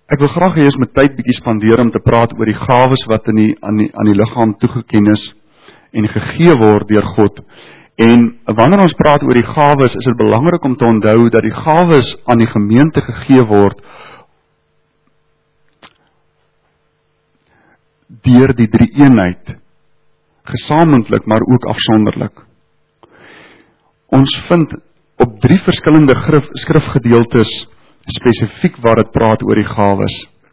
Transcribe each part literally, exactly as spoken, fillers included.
Ek wil graag hê ons moet tyd bietjie spandeer om te praat oor die gawes wat in die, aan die, aan die liggaam toegeken is en gegee word deur God. En wanneer ons praat oor die gawes, is dit belangrik om te onthou dat die gawes aan die gemeente gegee word deur die drie eenheid, gesamentlik, maar ook afsonderlik. Ons vind op drie verskillende skrif, skrifgedeeltes spesifiek waar dit praat oor die gawes.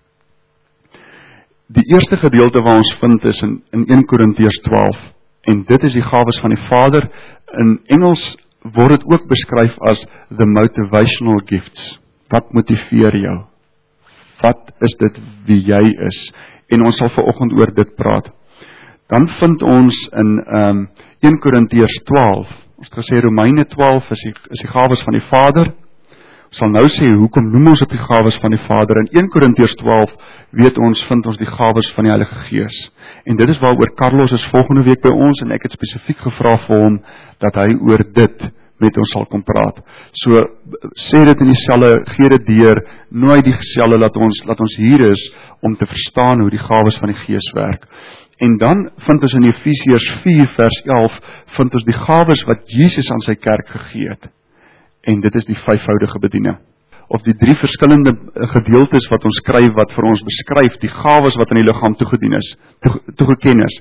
Die eerste gedeelte waar ons vind is in, in eerste Korintiërs twaalf, en dit is die gawes van die Vader. In Engels word dit ook beskryf as the motivational gifts. Wat motiveer jou? Wat is dit wie jy is? En ons sal vanoggend oor dit praat. Dan vind ons in um, eerste Korintiërs twaalf, ons het gesê Romeine twaalf is die, is die gawes van die Vader. Ons sal nou sê, hoekom noem ons dit die gawes van die Vader? In eerste Korintiërs twaalf weet ons, vind ons die gawes van die Heilige Gees. En dit is waaroor Carlos is volgende week by ons, en ek het spesifiek gevra vir hom, dat hy oor dit met ons sal kom praat. So, sê dit in die selle, gee dit deur, nooi die selle, laat ons, laat ons hier is, om te verstaan hoe die gawes van die Gees werk. En dan vind ons in Efesiërs vier vers elf, vind ons die gawes wat Jesus aan sy kerk gegee het. En dit is die vyfvoudige bediening. Of die drie verskillende gedeeltes wat ons skryf, wat vir ons beskryf, die gawes wat in die liggaam toegedien is, toegeken is.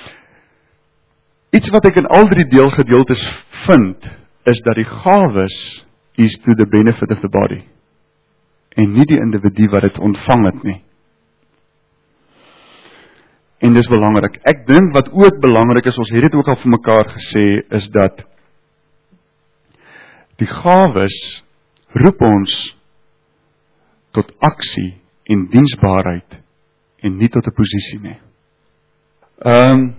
Iets wat ek in al drie deelgedeeltes vind, is dat die gawes is to the benefit of the body. En nie die individu wat dit ontvang het nie. En dis belangrik. Ek dink wat ook belangrik is, ons het dit ook al vir mekaar gesê, is dat die gawes roep ons tot aksie en diensbaarheid en nie tot 'n posisie nie. Um,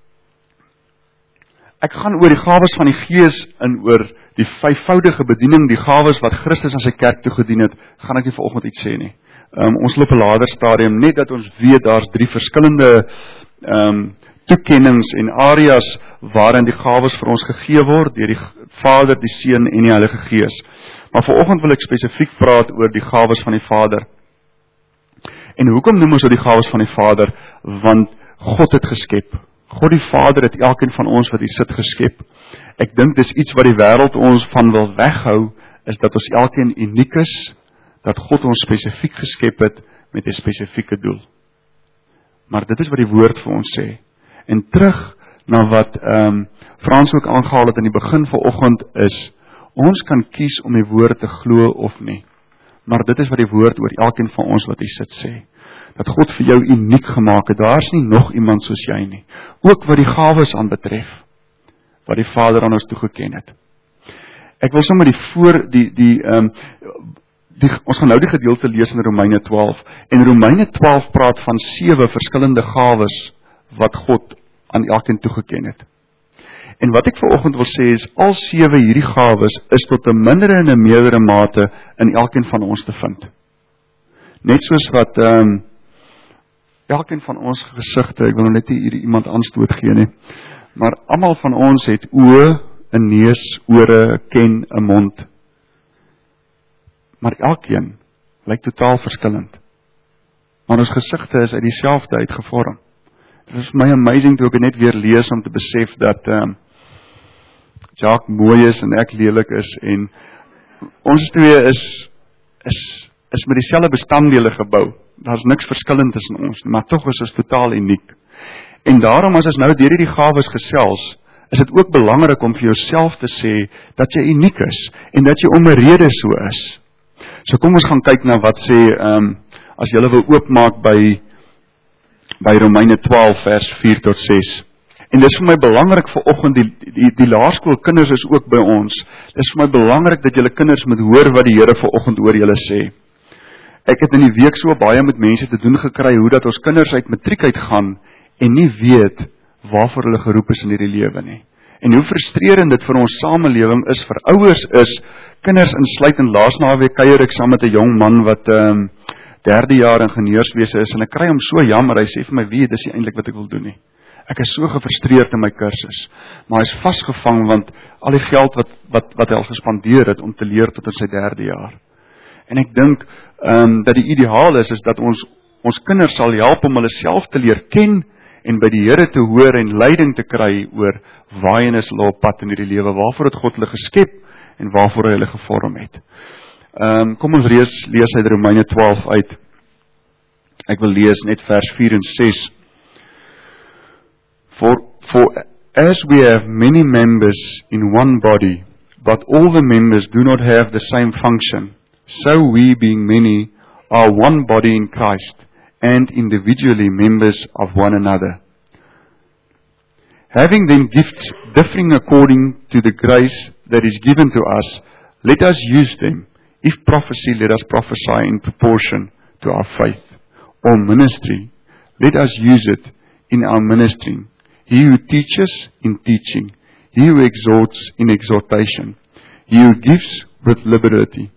ek gaan oor die gawes van die Gees en oor die vyfvoudige bediening, die gawes wat Christus aan sy kerk toegedien het, gaan ek nie vanoggend iets sê nie. Um, ons loop 'n later stadium, net dat ons weet daar's drie verskillende um, toekennings en areas waarin die gawes vir ons gegee word deur die Vader, die Seun en die Heilige Gees. Maar vanoggend wil ek spesifiek praat oor die gawes van die Vader. En hoekom noem ons dit die gawes van die Vader? Want God het geskep. God die Vader het elkeen van ons wat hier sit geskep. Ek dink dis iets wat die wêreld ons van wil weghou, is dat ons elkeen uniek is, dat God ons spesifiek geskep het met 'n spesifieke doel. Maar dit is wat die woord vir ons sê. En terug na wat um, Frans ook aangehaal het in die begin vanoggend is, ons kan kies om die woord te glo of nie. Maar dit is wat die woord oor elkeen van ons wat hier sit sê. Dat God vir jou uniek gemaak het, daar is nie nog iemand soos jy nie. Ook wat die gawes aanbetref, wat die Vader aan ons toegeken het. Ek wil sommer die voor, die, die, um, die, ons gaan nou die gedeelte lees in Romeine twaalf, en Romeine twaalf praat van sewe verskillende gawes, wat God aan elkeen toegeken het. En wat ek vanoggend wil sê is, al sewe hierdie gawes is tot 'n mindere en 'n meerdere mate in elkeen van ons te vind. Net soos wat um, elkeen van ons gesigte, ek wil nou net nie hierdie iemand aanstoot gee nie, maar almal van ons het oë, 'n neus, ore, 'n ken, 'n mond. Maar elkeen lyk totaal verskillend. Maar ons gesigte is uit dieselfde uitgevorm. Dit is vir my amazing toe ek net weer lees om te besef dat um, Jacques mooi is en ek lelik is en ons twee is is, is met dieselfde bestanddele gebou. Daar's niks verskillend tussen ons, maar tog is ons totaal uniek. En daarom as ons nou deur hierdie gawes gesels, is dit ook belangrik om vir jouself te sê dat jy uniek is en dat jy om 'n rede so is. So kom ons gaan kyk na wat sê um, as jy wil oopmaak by by Romeine twaalf vers vier tot ses. En dis vir my belangrik vir oggend, die, die, die laerskoolkinders is ook by ons. Dis vir my belangrik dat julle kinders moet hoor wat die Here vir oggend oor julle sê. Ek het in die week so baie met mense te doen gekry, hoe dat ons kinders uit matriek uit gaan, en nie weet waarvoor hulle geroep is in hierdie lewe nie. En hoe frustrerend dit vir ons samelewing is, vir ouers is, kinders insluit in laas naweek kuier ek saam met 'n jong man wat um, derde jaar ingenieurswese is, en ek kry hom so jammer, hy sê vir my, wie, dis nie eintlik wat ek wil doen nie. Ek is so gefrustreerd in my kursus, maar hy is vasgevang, want al die geld wat, wat, wat hy al gespandeer het, om te leer tot in sy derde jaar. En ek dink um, dat die ideaal is, is dat ons ons kinders sal help om hulle self te leer ken en by die Here te hoor en leiding te kry oor waarheen is hulle op pad in hierdie lewe, waarvoor het God hulle geskep en waarvoor hy hulle gevorm het. Um, kom ons lees, lees uit Romeine twaalf uit. Ek wil lees net vers vier en ses. For, for as we have many members in one body, but all the members do not have the same function, so we, being many, are one body in Christ, and individually members of one another. Having then gifts differing according to the grace that is given to us, let us use them. If prophecy, let us prophesy in proportion to our faith. Or ministry, let us use it in our ministering. He who teaches, in teaching. He who exhorts, in exhortation. He who gives, with liberty.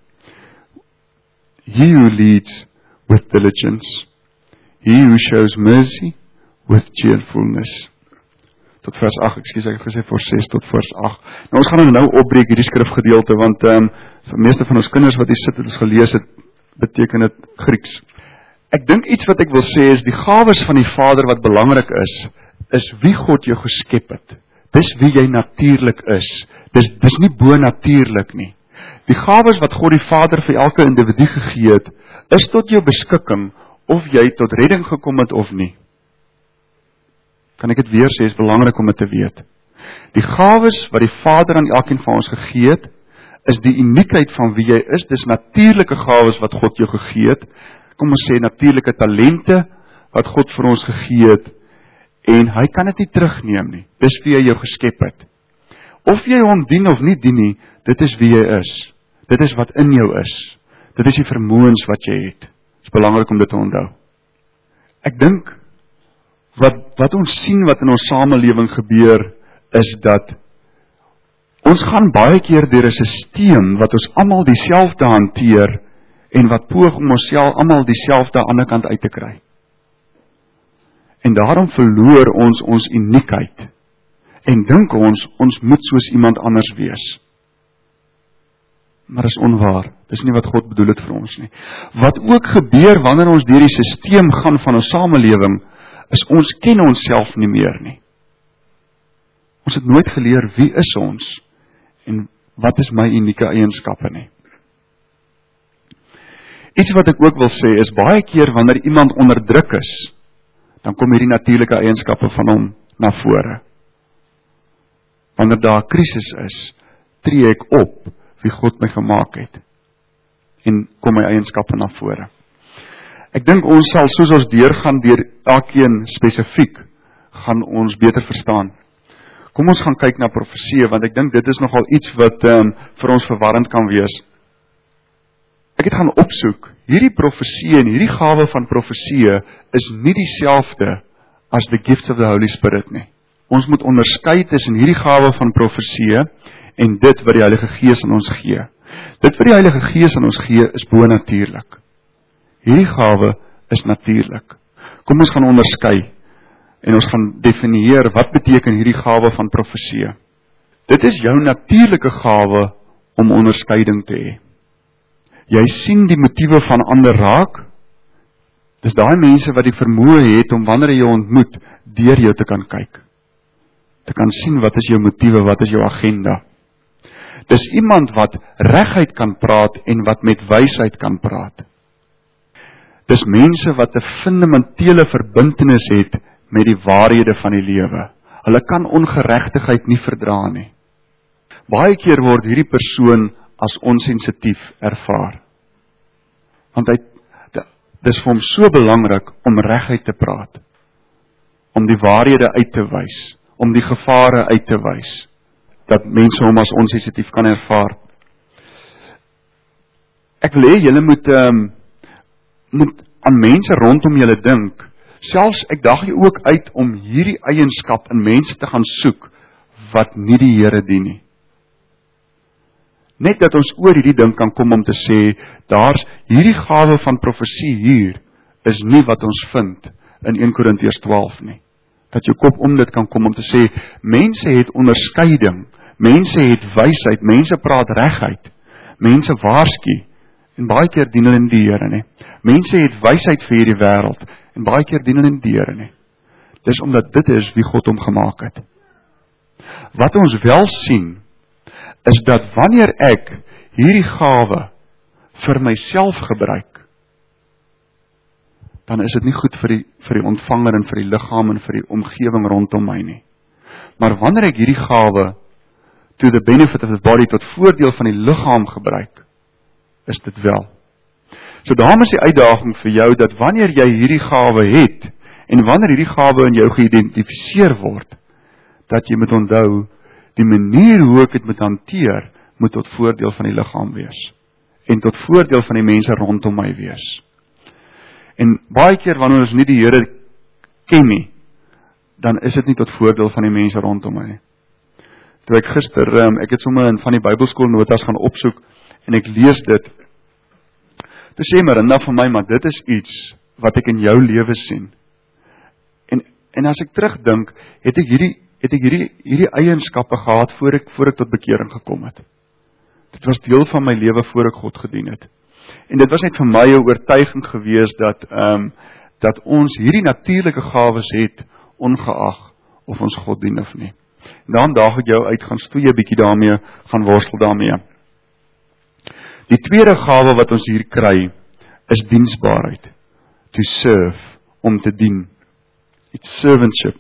He who leads, with diligence. He who shows mercy, with cheerfulness. Tot vers agt, ekskuus, ek het gesê vers ses tot vers agt. Nou ons gaan nou opbreek hierdie skrifgedeelte, want um, vir meeste van ons kinders wat hier sit het ons gelees het, beteken dit Grieks. Ek dink iets wat ek wil sê is, die gawes van die Vader wat belangrik is, is wie God jou geskep het. Dis wie jy natuurlik is. Dis, dis nie bo-natuurlik nie. Die gawes wat God die Vader vir elke individu gegee het, is tot jou beskikking, of jy tot redding gekom het of nie. Kan ek het weer sê, is belangrik om dit te weet. Die gawes wat die Vader aan elkeen van ons gegee het, is die uniekheid van wie jy is, dis natuurlike gawes wat God jou gegee het, kom ons sê natuurlike talente, wat God vir ons gegee het, en hy kan dit nie terugneem nie, dis wie hy jou geskep het. Of jy hom dien of nie dien nie, dit is wie jy is, dit is wat in jou is, dit is die vermoëns wat jy het, dit is belangrik om dit te onthou. Ek dink, wat, wat ons sien wat in ons samelewing gebeur, is dat ons gaan baie keer deur 'n sisteem wat ons almal dieselfde hanteer en wat poog om ons self almal dieselfde aan die ander kant uit te kry. En daarom verloor ons ons uniekheid en dink ons ons moet soos iemand anders wees. Maar dit is onwaar. Dis nie wat God bedoel het vir ons nie. Wat ook gebeur wanneer ons deur die sisteem gaan van ons samelewing, is ons ken onsself nie meer nie. Ons het nooit geleer wie is ons en wat is my unieke eienskappe nie. Iets wat ek ook wil sê is, baie keer wanneer iemand onder druk is, dan kom hierdie natuurlike eienskappe van hom na vore. Wanneer daar 'n krisis is, tree ek op wie God my gemaak het en kom my eienskappe na vore. Ek dink ons sal, soos ons deurgaan deur elkeen spesifiek, gaan ons beter verstaan. Kom ons gaan kyk na profesie, want ek dink dit is nogal iets wat um, vir ons verwarrend kan wees. Ek het gaan opsoek, hierdie profesie en hierdie gawe van profesie is nie dieselfde as the gifts of the Holy Spirit nie. Ons moet onderskei tussen hierdie gawe van profesie en dit wat die Heilige Gees aan ons gee. Dit wat die Heilige Gees aan ons gee is bo-natuurlik. Hierdie gawe is natuurlik. Kom ons gaan onderskei en ons gaan definieer wat beteken hierdie gawe van profesie. Dit is jou natuurlike gawe om onderskeiding te hê. Jy sien die motiewe van ander raak. Dis daai mense wat die vermoë het om wanneer jy jou ontmoet, deur jou te kan kyk. Te kan sien wat is jou motiewe, wat is jou agenda. Dis iemand wat regheid kan praat en wat met wysheid kan praat. Dis mense wat 'n fundamentele verbintenis het met die waarhede van die lewe. Hulle kan ongeregtigheid nie verdra nie. Baie keer word hierdie persoon as onsensitief ervaar. Want hy, dis vir hom so belangrik om regheid te praat, om die waarhede uit te wys, om die gevare uit te wys, dat mense hom as onsensitief kan ervaar. Ek wil hê julle moet, um, moet aan mense rondom julle dink, selfs ek daag jy ook uit om hierdie eienskap in mense te gaan soek, wat nie die Here dien nie. Net dat ons oor hierdie ding kan kom om te sê, daar's hierdie gawe van profesie hier, is nie wat ons vind in Eerste Korintiërs twaalf nie. Dat jou kop om dit kan kom om te sê, mense het onderskeiding, mense het wysheid, mense praat regheid, mense waarsku, en baie keer dien hulle nie die Here nie. Mense het wysheid vir hierdie wêreld, en baie keer dien hulle nie die Here nie. Dis omdat dit is wie God hom gemaak het. Wat ons wel sien, is dat wanneer ek hierdie gawe vir myself gebruik, dan is dit nie goed vir die, vir die ontvanger en vir die liggaam en vir die omgewing rondom my nie. Maar wanneer ek hierdie gawe to the benefit of the body, tot voordeel van die liggaam gebruik, is dit wel. So daarom is die uitdaging vir jou, dat wanneer jy hierdie gawe het, en wanneer hierdie gawe in jou geïdentifiseer word, dat jy moet onthou, die manier hoe ek dit moet hanteer, moet tot voordeel van die liggaam wees, en tot voordeel van die mense rondom my wees. En baie keer wanneer ons nie die Here ken nie, dan is dit nie tot voordeel van die mense rondom my nie. Toe ek gister, um, ek het sommer van die Bybelskoolnotas gaan opsoek, en ek lees dit, toe sê Marinda vir my, maar dit is iets wat ek in jou lewe sien. En, en as ek terugdink, het ek hierdie, het ek hierdie, hierdie eienskappe gehad, voor ek, voor ek tot bekering gekom het. Dit was deel van my lewe voor ek God gedien het. En dit was net vir my 'n oortuiging gewees, dat, um, dat ons hierdie natuurlike gawes het, ongeag of ons God dien of nie. En daarom daag ek jou uit, gaan stoei 'n bietjie daarmee, gaan worstel daarmee. Die tweede gawe wat ons hier kry, is diensbaarheid. To serve, om te dien. It's servantship.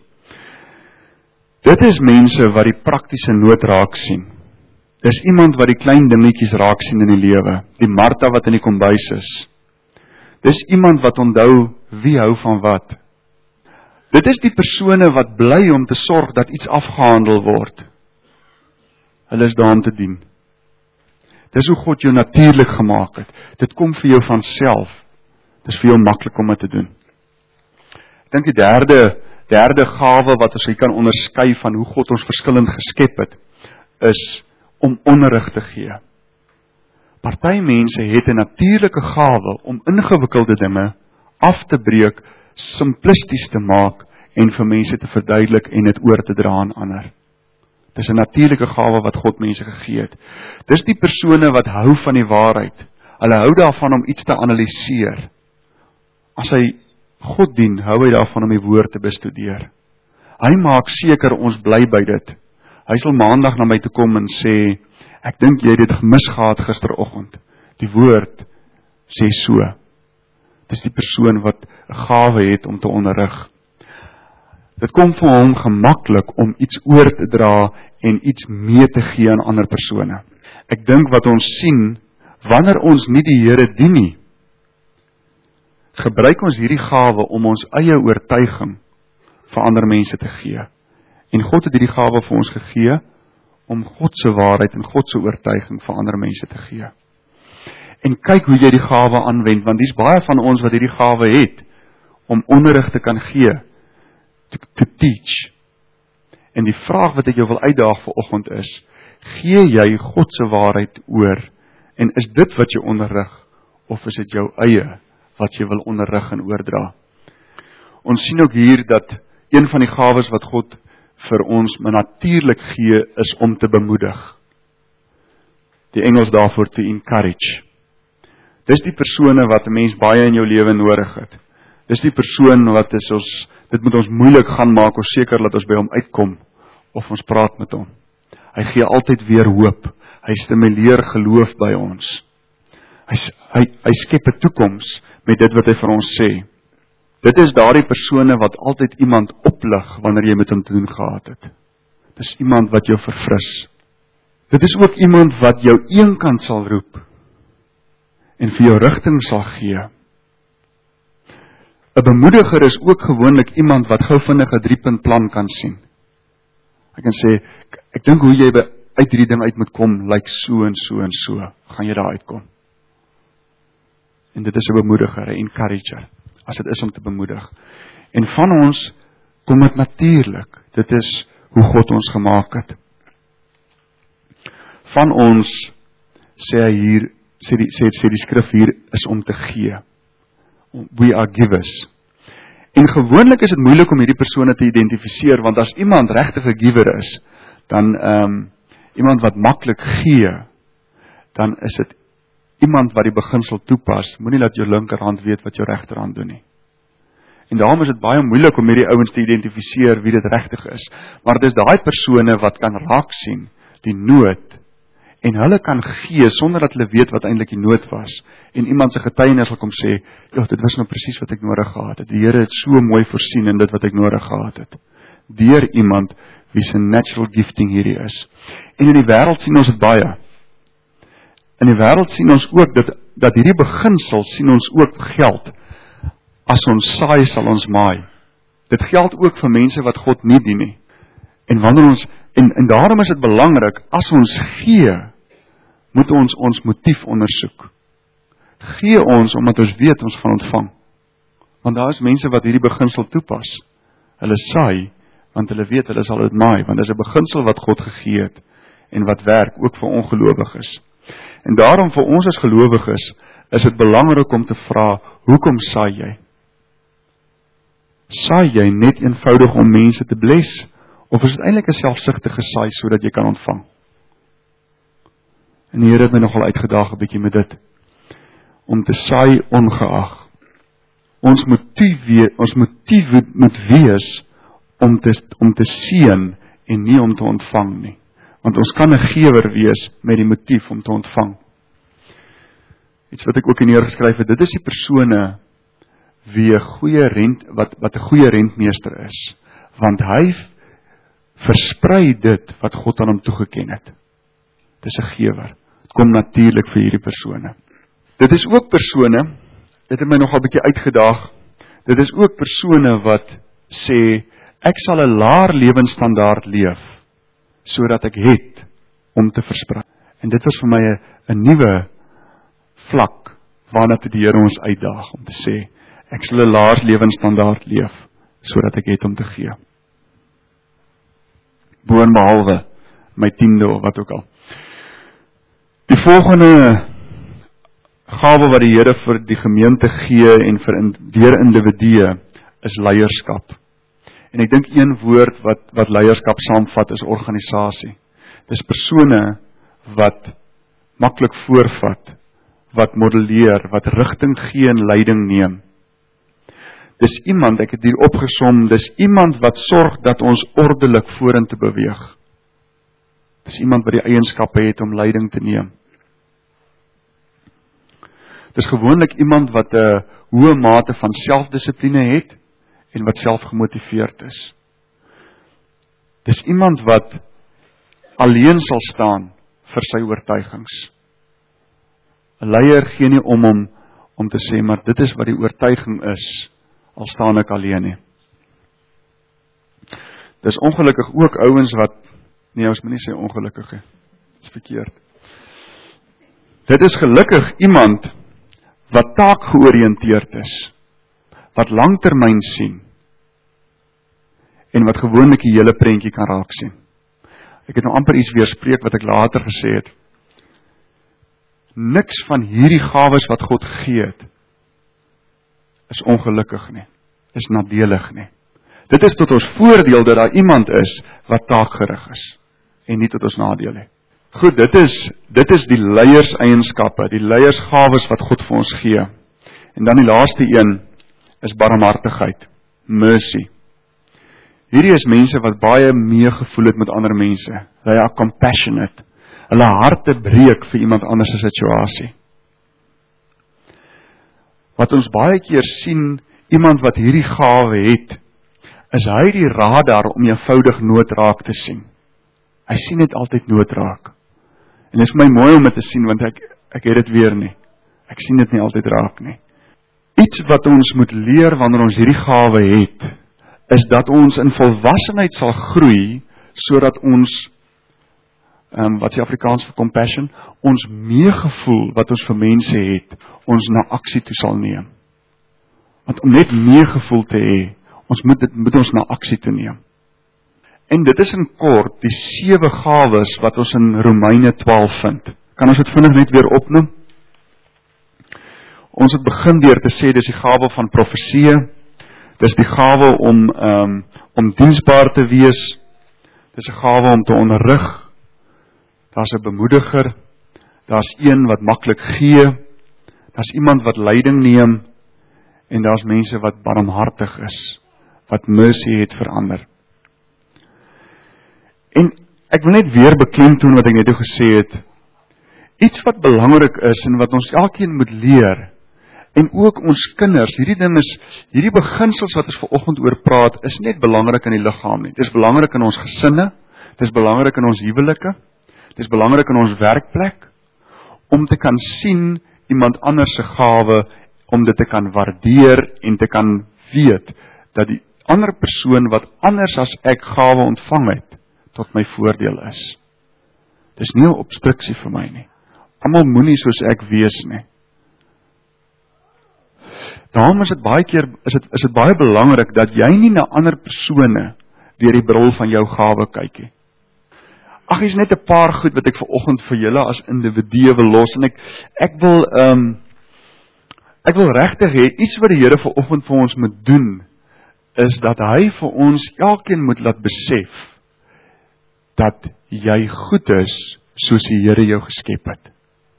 Dit is mense wat die praktiese nood raak sien. Dis iemand wat die klein dingetjies raak sien in die lewe. Die Martha wat in die kombuis is. Dis iemand wat onthou wie hou van wat. Dit is die persone wat bly om te sorg dat iets afgehandel word. Hulle is daar om te dien. Dis hoe God jou natuurlik gemaak het. Dit kom vir jou van self. Dis vir jou maklik om dit te doen. Ek dink die derde, derde gawe wat ons kan onderskei van hoe God ons verskillend geskep het, is om onderrig te gee. Party mense het 'n natuurlike gawe om ingewikkelde dinge af te breek, simplisties te maak en vir mense te verduidelik en dit oor te dra aan ander. Dis 'n natuurlike gawe wat God mense gegee het. Dis die persone wat hou van die waarheid. Hulle hou daarvan om iets te analiseer. As hy God dien, hou hy daarvan om die woord te bestudeer. Hy maak seker ons bly by dit. Hy sal maandag na my toe kom en sê, ek dink jy het dit gemis gehad gisteroggend. Die woord sê so. Dis die persoon wat 'n gawe het om te onderrig. Dit kom vir hom gemaklik om iets oor te dra en iets mee te gee aan ander persone. Ek dink wat ons sien, wanneer ons nie die Here dien nie, gebruik ons hierdie gawe om ons eie oortuiging vir ander mense te gee. En God het hierdie gawe vir ons gegee om God se waarheid en God se oortuiging vir ander mense te gee. En kyk hoe jy die gawe aanwend, want dis baie van ons wat hierdie gawe het om onderrig te kan gee, to, to teach. En die vraag wat ek jou wil uitdaag vanoggend is, gee jy God se waarheid oor, en is dit wat jy onderrig, of is dit jou eie wat jy wil onderrig en oordra? Ons sien ook hier dat een van die gawes wat God vir ons maar natuurlik gee, is om te bemoedig. Die Engels daarvoor to encourage. Dis die persone wat 'n mens baie in jou lewe nodig het. Dis die persoon wat is ons, dit moet ons moeilik gaan maak, ons seker dat ons by hom uitkom, of ons praat met hom. Hy gee altyd weer hoop. Hy stimuleer geloof by ons. Hy, hy, hy skep 'n toekoms met dit wat hy vir ons sê. Dit is daardie persone wat altyd iemand oplig wanneer jy met hom te doen gehad het. Dis iemand wat jou verfris. Dit is ook iemand wat jou eenkant sal roep en vir jou rigting sal gee. 'n Bemoediger is ook gewoonlik iemand wat gou vinnig 'n drie-punt plan kan sien. Hy kan sê, ek dink hoe jy by uit hierdie ding uit moet kom, lyk so en so en so, gaan jy daar uitkom. En dit is 'n bemoediger, 'n encourager, as dit is om te bemoedig. En van ons kom dit natuurlik. Dit is hoe God ons gemaak het. Van ons, sê hy hier, sê die, sê, sê die skrif hier, is om te gee. We are givers. En gewoonlik is dit moeilik om hierdie persone te identifiseer, want as iemand regtig 'n giver is, dan um, iemand wat maklik gee, dan is dit iemand wat die beginsel toepas, moenie laat jou linkerhand weet wat jou regterhand doen nie. En daarom is dit baie moeilik om hierdie ouens te identifiseer wie dit regtig is. Maar dit is daai persone wat kan raak sien, die nood, en hulle kan gee, sonder dat hulle weet wat eintlik die nood was. En iemand se getuienis sal kom sê, ja, dit was nou presies wat ek nodig gehad het. Die Here het so mooi voorsien in dit wat ek nodig gehad het. Deur iemand wie se natural gifting hierdie is. En in die wêreld sien ons dit baie. In die wêreld sien ons ook dat, dat hierdie beginsel sien ons ook geld. As ons saai, sal ons maai. Dit geld ook vir mense wat God nie dien nie. En wanneer ons, en, en daarom is dit belangrik, as ons gee, moet ons ons motief ondersoek. Gee ons, omdat ons weet ons gaan ontvang. Want daar is mense wat hierdie beginsel toepas. Hulle saai, want hulle weet hulle sal dit maai, want dit is 'n beginsel wat God gegee het, en wat werk, ook vir ongelowiges. En daarom vir ons as gelowiges, is dit belangrik om te vra, hoekom saai jy? Saai jy net eenvoudig om mense te bless, of is dit eintlik 'n selfsugtige saai, sodat jy kan ontvang? En die Here het my nogal uitgedaag 'n bietjie met dit, om te saai ongeag. Ons motief, ons motief moet wees, om te, om te seën, en nie om te ontvang nie. Want ons kan 'n gewer wees, met die motief om te ontvang. Iets wat ek ook hier neergeskryf het, dit is die persone, wie 'n goeie rent, wat, wat 'n goeie rentmeester is, want hy versprei dit wat God aan hom toegeken het. Dit is 'n gewer. Dit kom natuurlik vir hierdie persone. Dit is ook persone, dit het my nog 'n bietjie uitgedaag, dit is ook persone wat sê, ek sal 'n laer lewensstandaard leef, sodat ek het om te versprei. En dit was vir my 'n 'n nuwe vlak, waarna toe die Here ons uitdaag, om te sê, ek sal 'n laer lewensstandaard leef, sodat ek het om te gee. Boonbehalwe my tiende of wat ook al. Die volgende gawe wat die Here vir die gemeente gee en vir in, deur individue is leierskap. En ek dink een woord wat wat leierskap saamvat is organisasie. Dis persone wat maklik voorvat, wat modelleer, wat rigting gee en leiding neem. Dis iemand, ek het hier opgesom, dis iemand wat sorg dat ons ordelik vorentoe beweeg. Dis iemand wat die eienskappe het om leiding te neem. Dis gewoonlik iemand wat 'n hoë mate van selfdissipline het en wat selfgemotiveerd is. Dis iemand wat alleen sal staan vir sy oortuigings. 'n Leier gee nie om hom om te sê, maar dit is wat die oortuiging is, al staan ek alleen nie. Dis ongelukkig ook ouens wat, nee, ons moet nie sê ongelukkig, dit is verkeerd. Dit is gelukkig iemand wat taakgeoriënteerd is, wat langtermyn sien, en wat gewoonlik die hele prentjie kan raak sien. Ek het nou amper iets weerspreek wat ek later gesê het. Niks van hierdie gawes wat God gegee het, is ongelukkig nie, is nadelig nie. Dit is tot ons voordeel dat daar iemand is wat taakgerig is, en nie tot ons nadeel nie. Goed, dit is, dit is die leierseienskappe, die leiersgawes wat God vir ons gee. En dan die laaste een, is barmhartigheid, mercy. Hierdie is mense wat baie meegevoel het met ander mense. They are compassionate. Hulle harte breek vir iemand anders se situasie. Wat ons baie keer sien, iemand wat hierdie gawe het, is hy die radar om eenvoudig nood raak te sien. Hy sien dit altyd nood raak. En dit is vir my mooi om dit te sien, want ek, ek het dit weer nie. Ek sien dit nie altyd raak nie. Iets wat ons moet leer wanneer ons hierdie gawe het, is dat ons in volwassenheid sal groei, sodat ons, um, wat is die Afrikaans vir compassion, ons meegevoel wat ons vir mense het, ons na aksie toe sal neem. Want om net meegevoel te hê, ons moet dit moet ons na aksie toe neem. En dit is in kort die sewe gawes wat ons in Romeine twaalf vind. Kan ons dit vinnig net weer opnoem? Ons het begin deur te sê, dis die gawe van profesie, dis die gawe om, um, om diensbaar te wees, dis die gawe om te onderrig, daar's 'n bemoediger, daar's een wat maklik gee, daar's iemand wat leiding neem, en daar's mense wat barmhartig is, wat mercy het vir ander. En ek wil net weer beklemtoon wat ek net gesê het, iets wat belangrik is, en wat ons elkeen moet leer, en ook ons kinders, hierdie ding is, hierdie beginsels wat ons vanoggend oor praat, is net belangrik in die liggaam nie. Dit is belangrik in ons gesinne, dit is belangrik in ons huwelike, dit is belangrik in ons werkplek, om te kan sien iemand anders se gawe, om dit te kan waardeer en te kan weet, dat die ander persoon wat anders as ek gawe ontvang het, tot my voordeel is. Dit is nie 'n obstruksie vir my nie. Almal moenie soos ek wees nie. Daarom is dit baie keer, is dit, is dit baie belangrik, dat jy nie na ander persone, deur die bril van jou gawe kyk nie. Ag, is net 'n paar goed wat ek vanoggend vir julle as individue wil los, en ek, ek wil, um, ek wil regtig hê, iets wat die Here vanoggend vir ons moet doen, is dat hy vir ons elkeen moet laat besef, dat jy goed is, soos die Here jou geskep het.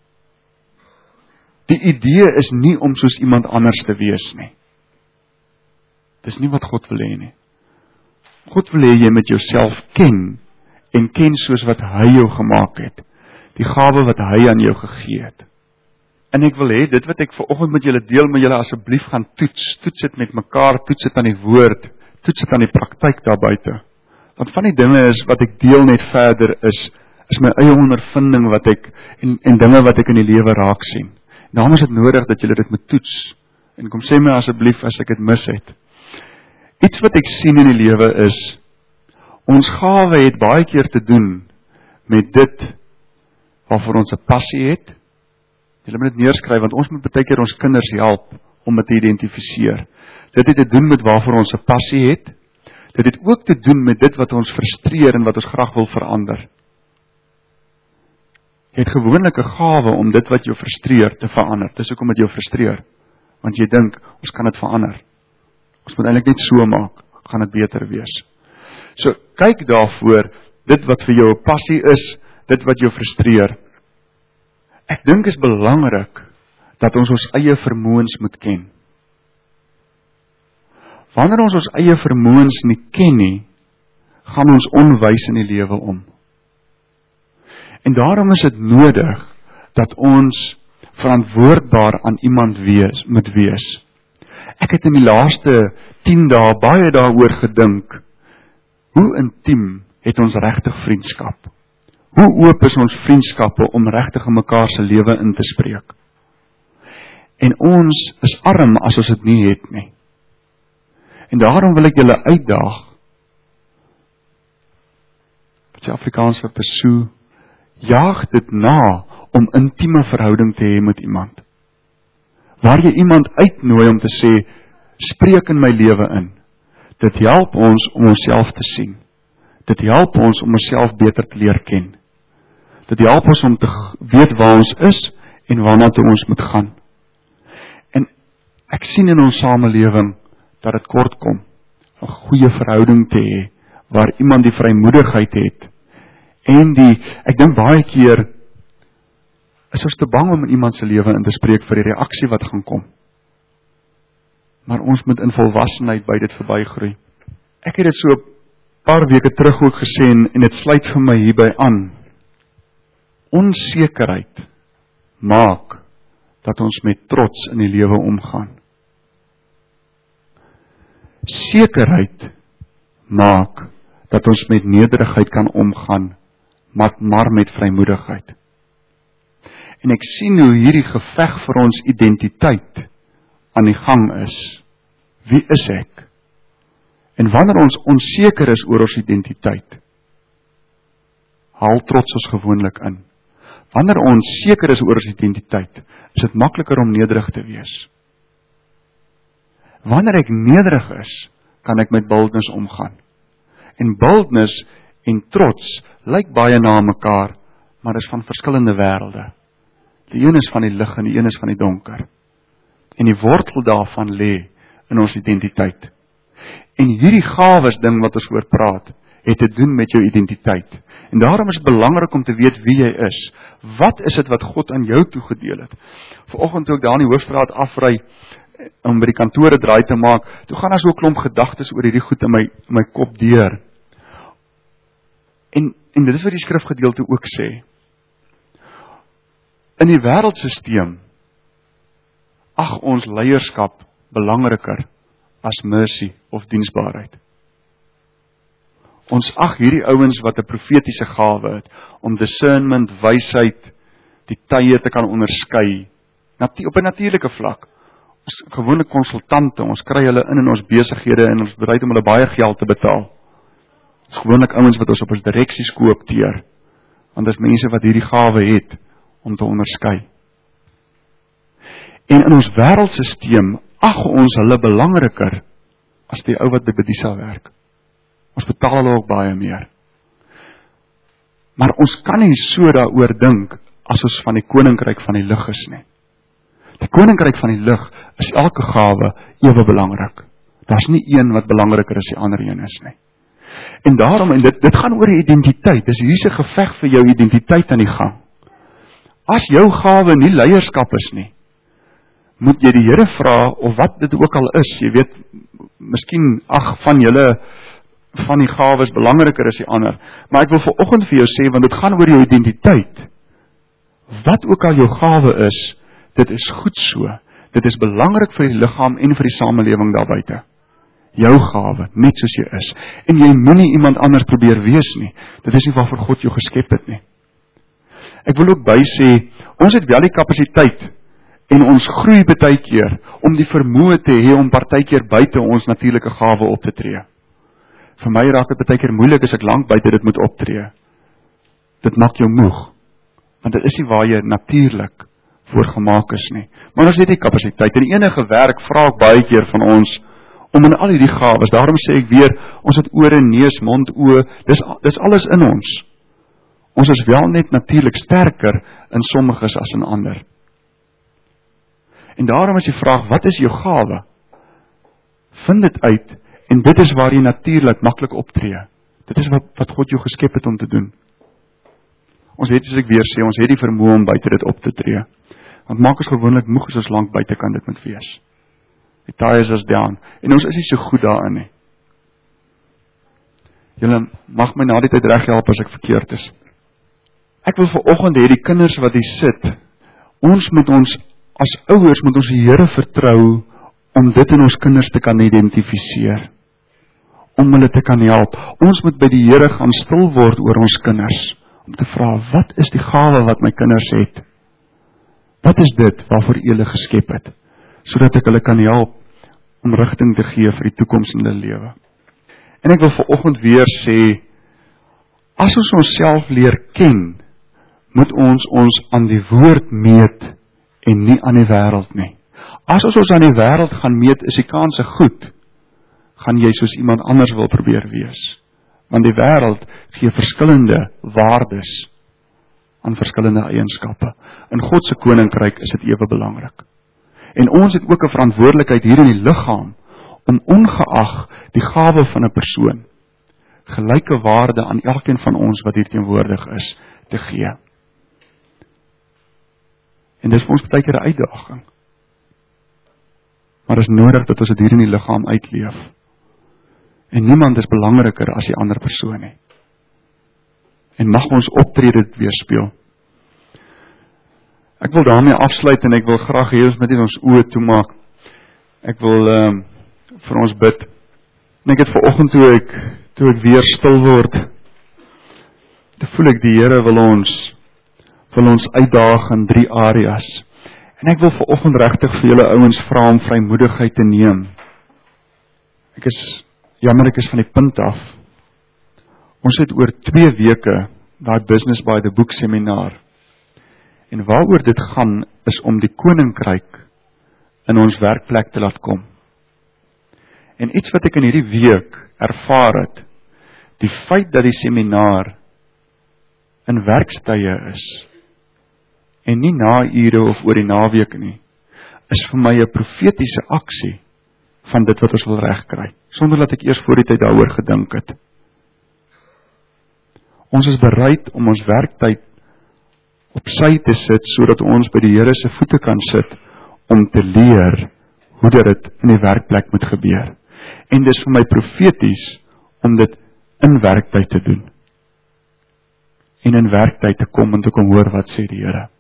Die idee is nie om soos iemand anders te wees nie. Dis nie wat God wil hê nie. God wil hê jy met jouself ken, en ken soos wat hy jou gemaak het, die gawe wat hy aan jou gegee het. En ek wil hê, dit wat ek vanoggend met julle deel, met julle asseblief gaan toets, toets dit met mekaar, toets dit aan die woord, toets dit aan die praktyk daar buite. Want van die dinge is, wat ek deel net verder is, is my eie ondervinding wat ek, en, en dinge wat ek in die lewe raak sien. Daarom is dit nodig dat julle dit moet toets, en kom sê my asseblief as ek dit mis het. Iets wat ek sien in die lewe is, ons gawe het baie keer te doen met dit waarvoor ons 'n passie het. Julle moet dit neerskryf, want ons moet baie keer ons kinders help om dit te identifiseer. Dit het te doen met waarvoor ons 'n passie het. Dit het ook te doen met dit wat ons frustreer en wat ons graag wil verander. Jy het gewoonlik 'n gawe om dit wat jou frustreer te verander. Dis hoekom dit jou frustreer, want jy dink, ons kan dit verander. Ons moet eintlik net so maak, gaan dit beter wees. So, kyk daarvoor, dit wat vir jou 'n passie is, dit wat jou frustreer. Ek dink is belangrik, dat ons ons eie vermoëns moet ken. Wanneer ons ons eie vermoëns nie ken nie, gaan ons onwys in die lewe om. En daarom is dit nodig, dat ons verantwoordbaar aan iemand wees, moet wees. Ek het in die laaste tien dae baie daaroor gedink, hoe intiem het ons regtig vriendskap? Hoe oop is ons vriendskappe om regtig in mekaar se lewe in te spreek? En ons is arm as ons dit nie het nie. En daarom wil ek julle uitdaag, wat die Afrikaans vir pursue, jaag dit na, om intieme verhouding te hê met iemand. Waar jy iemand uitnooi om te sê, spreek in my lewe in. Dit help ons om onsself te sien. Dit help ons om onsself beter te leer ken. Dit help ons om te weet waar ons is, en waarna toe ons moet gaan. En ek sien in ons samelewing, dat het kort kom, 'n goeie verhouding te hê, waar iemand die vrymoedigheid het, en die, ek dink baie keer, is ons te bang om in iemand se lewe in te spreek vir die reaksie wat gaan kom. Maar ons moet in volwassenheid by dit verbygroei. Ek het dit so 'n paar weke terug ook gesê, en dit sluit vir my hierby aan. Onsekerheid maak dat ons met trots in die lewe omgaan. Sekerheid maak dat ons met nederigheid kan omgaan, maar, maar met vrymoedigheid. En ek sien hoe hierdie geveg vir ons identiteit aan die gang is. Wie is ek? En wanneer ons onseker is oor ons identiteit, haal trots ons gewoonlik in. Wanneer ons seker is oor ons identiteit, is dit makliker om nederig te wees. Wanneer ek nederig is, kan ek met boldness omgaan. En boldness en trots lyk baie na mekaar, maar is van verskillende wêrelde. Die een is van die lig en die een is van die donker. En die wortel daarvan lê in ons identiteit. En hierdie gawes ding wat ons oor praat, het te doen met jou identiteit. En daarom is het belangrik om te weet wie jy is. Wat is dit wat God aan jou toegedeel het? Vanoggend toe ek daar in die Hoofstraat afry, om by die kantore draai te maak, toe gaan daar so 'n klomp gedagtes oor hierdie goed in my, in my kop deur. En, en dit is wat die skrifgedeelte ook sê. In die wêreldsisteem ag ons leierskap belangriker as mercy of diensbaarheid. Ons ag hierdie ouens wat 'n profetiese gawe het, om discernment, wysheid, die tye te kan onderskei, op 'n natuurlike vlak. Ons gewone konsultante, ons kry hulle in in ons besighede en ons bereid om hulle baie geld te betaal. Dit is gewoonlik ouens wat ons op ons direksies koopteer, want dit is mense wat hierdie gawe het om te onderskei. En in ons wêreldsisteem ag ons hulle belangriker as die ou wat by Bedisa werk. Ons betaal hulle ook baie meer. Maar ons kan nie so daaroor dink as ons van die koninkryk van die lig is nie. Die koninkryk van die lig is elke gawe ewe belangrik. Daar's nie een wat belangriker as die ander een is nie. En daarom, en dit, dit gaan oor die identiteit, dis hier's 'n geveg vir jou identiteit aan die gang. As jou gawe nie leierskap is nie, moet jy die Here vra, of wat dit ook al is, jy weet, miskien, ag, van julle, van die gawes belangriker as die ander, maar ek wil vanoggend vir jou sê, want dit gaan oor jou identiteit. Wat ook al jou gawe is, dit is goed so, dit is belangrik vir die liggaam en vir die samelewing daar buite. Jou gawe, net soos jy is, en jy moenie iemand anders probeer wees nie, dit is nie waarvoor God jou geskep het nie. Ek wil ook by sê, ons het wel die kapasiteit, en ons groei baie keer, om die vermoë te hê om partykeer buite ons natuurlike gawe op te tree. Vir my raak dit baie keer moeilik as ek lank buite dit moet optree. Dit maak jou moeg, want dit is nie waar jy natuurlik voor gemaak is nie. Maar ons het die kapasiteit, en enige werk vra ek baie keer van ons, om in al hierdie gawes, daarom sê ek weer, ons het ore, neus, mond, oë, dis, dis alles in ons. Ons is wel net natuurlik sterker in sommiges as in ander. En daarom is die vraag, wat is jou gawe? Vind dit uit, en dit is waar jy natuurlik maklik optree. Dit is wat, wat God jou geskep het om te doen. Ons het, soos ek weer sê, ons het die vermoë om buite dit op te tree. Want maak ons gewoonlik moeg as ons lank buite kan dit moet wees. Die taai is as down, en ons is nie so goed daarin nie. Julle mag my na die tyd reg help as ek verkeerd is. Ek wil vanoggend hê die kinders wat hier sit, ons moet ons, as ouers moet ons die Here vertrou, om dit in ons kinders te kan identifiseer, om hulle te kan help. Ons moet by die Here gaan stil word oor ons kinders, om te vra, wat is die gawe wat my kinders het? Wat is dit waarvoor U hulle geskep het? Sodat ek hulle kan help om rigting te gee vir die toekoms in hulle lewe. En ek wil vanoggend weer sê, as ons onsself leer ken, moet ons ons aan die woord meet en nie aan die wêreld nie. As ons ons aan die wêreld gaan meet, is die kanse goed, gaan jy soos iemand anders wil probeer wees. Want die wêreld gee verskillende waardes aan verskillende eienskappe. In God se koninkryk is dit ewe belangrik. En ons het ook 'n verantwoordelikheid hier in die liggaam, om ongeag die gawe van 'n persoon, gelyke waarde aan elkeen van ons wat hier teenwoordig is, te gee. En dis vir ons baie keer 'n uitdaging. Maar dit is nodig dat ons dit hier in die liggaam uitleef. En niemand is belangriker as die ander persoon nie. En mag ons optrede dit weerspieël. Ek wil daarmee afsluit en ek wil graag hê ons moet net ons oë toemaak. Ek wil um, vir ons bid. En ek het vanoggend toe ek toe ek weer stil word, toe voel ek die Here wil ons wil ons uitdaag in drie areas. En ek wil vanoggend regtig vir julle ouens vra om vrymoedigheid te neem. Ek is jammer ek is van die punt af. Ons het oor twee weke daai Business by the Book seminar. En waaroor dit gaan is om die koninkryk in ons werkplek te laat kom. En iets wat ek in hierdie week ervaar het, die feit dat die seminar in werkstye is, en nie na ure of oor die naweek nie, is vir my 'n profetiese aksie van dit wat ons wil regkry, sonder dat ek eers voor die tyd daaroor gedink het. Ons is bereid om ons werktyd op sy te sit, sodat ons by die Here se voete kan sit, om te leer hoe dit in die werkplek moet gebeur. En dis vir my profeties, om dit in werktyd te doen. En in werktyd te kom, en te kom hoor wat sê die Here.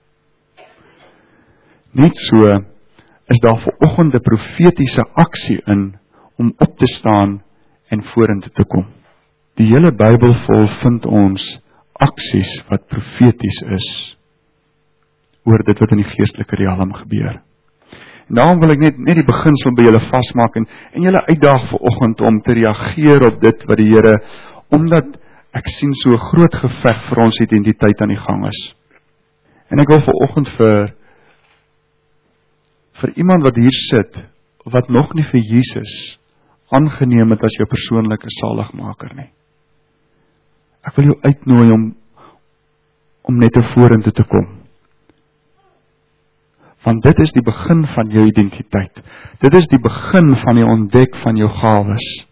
Net so, is daar vanoggend 'n profetiese aksie in, om op te staan, en vorentoe te kom. Die hele Bybel vol vind ons aksies wat profeties is oor dit wat in die geestelike riekalm gebeur. En daarom wil ek net net die beginsel by julle vasmaak en en julle uitdaag vanoggend om te reageer op dit wat die Here, omdat ek sien so 'n groot geveg vir ons identiteit aan die gang is. En ek wil vanoggend vir vir iemand wat hier sit, wat nog nie vir Jesus aangeneem het as jou persoonlike saligmaker nie. Ek wil jou uitnooi om om net te vorentoe te kom. Want dit is die begin van jou identiteit. Dit is die begin van die ontdek van jou gawes.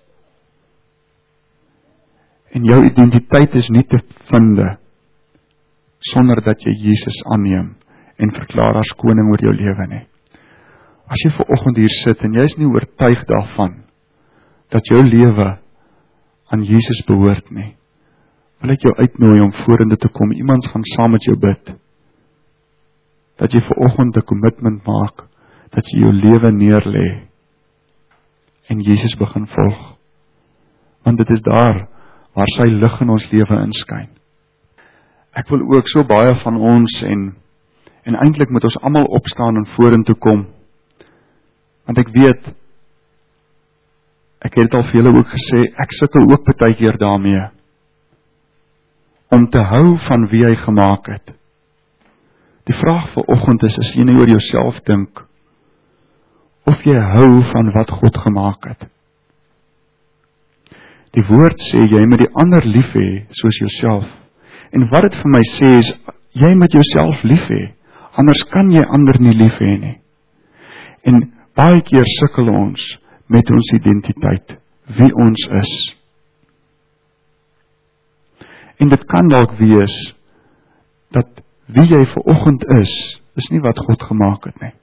En jou identiteit is nie te vind sonder dat jy Jesus aanneem en verklaar as koning oor jou lewe nie. As jy vanoggend hier sit en jy is nie oortuig daarvan dat jou lewe aan Jesus behoort nie, wil ek jou uitnooi om vorentoe te kom. Iemand gaan saam met jou bid. Dat jy vanoggend 'n commitment maak, dat jy jou lewe neerlê en Jesus begin volg. Want dit is daar waar sy lig in ons lewe inskyn. Ek wil ook so baie van ons en en eintlik moet ons almal opstaan en vorentoe kom. Want ek weet, ek het dit al vir julle ook gesê, ek sukkel ook baie keer daarmee om te hou van wie hy gemaak het. Die vraag vanoggend is, as jy nie oor jouself dink, of jy hou van wat God gemaak het. Die woord sê, jy moet die ander lief hê, soos jouself. En wat dit vir my sê is, jy moet jouself lief hê, anders kan jy ander nie lief hê nie. En baie keer sukkel ons met ons identiteit, wie ons is. En dit kan dalk wees, dat wie jy vanoggend is, is nie wat God gemaak het nie.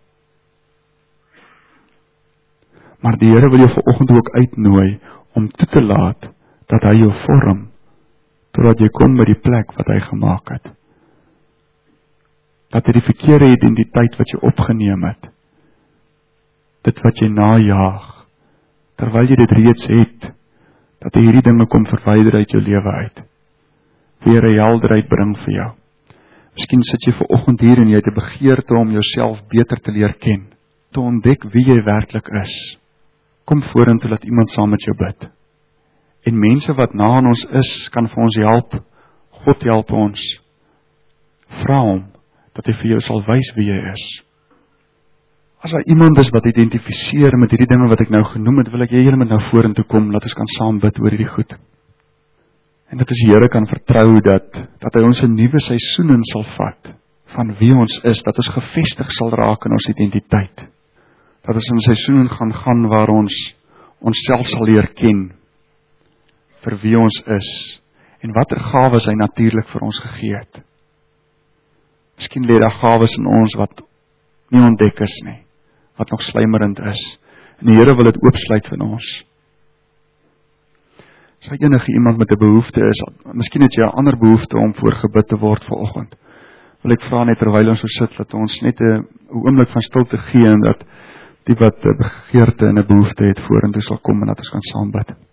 Maar die Here wil jou vanoggend ook uitnooi, om toe te laat, dat hy jou vorm, totdat jy kom by die plek wat hy gemaak het. Dat hy die verkeerde identiteit wat jy opgeneem het, dit wat jy najaag, terwyl jy dit reeds het, dat hy hierdie dinge kom verwyder uit jou lewe uit, weer 'n helderheid bring vir jou. Miskien sit jy vanoggend hier en jy het 'n begeerte om jouself beter te leer ken, te ontdek wie jy werklik is. Kom vorentoe, laat iemand saam met jou bid. En mense wat na aan ons is, kan vir ons help. God help ons. Vra hom, dat hy vir jou sal wys wie jy is. As daar iemand is wat identifiseer met hierdie dinge wat ek nou genoem het, wil ek jy julle met nou vorentoe kom, laat ons kan saam bid oor hierdie goed. En dat ons die Here kan vertrou dat, dat hy ons 'n nuwe seisoen in sal vat, van wie ons is, dat ons gevestig sal raak in ons identiteit. Dat ons in 'n seisoen gaan gaan waar ons onsself sal leer ken, vir wie ons is, en watter gawes hy natuurlik vir ons gegee het. Miskien lê daar gawes in ons wat nie ontdek is nie, wat nog sluimerend is, en die Here wil dit oopsluit van ons. As daar enige iemand met 'n behoefte is, miskien het jy 'n ander behoefte om voor gebid te word vanoggend, wil ek vra net terwyl ons so sit, dat ons net 'n oomblik van stilte gee, en dat die wat 'n begeerte en 'n behoefte het vorentoe sal kom, en dat ons kan saam bid.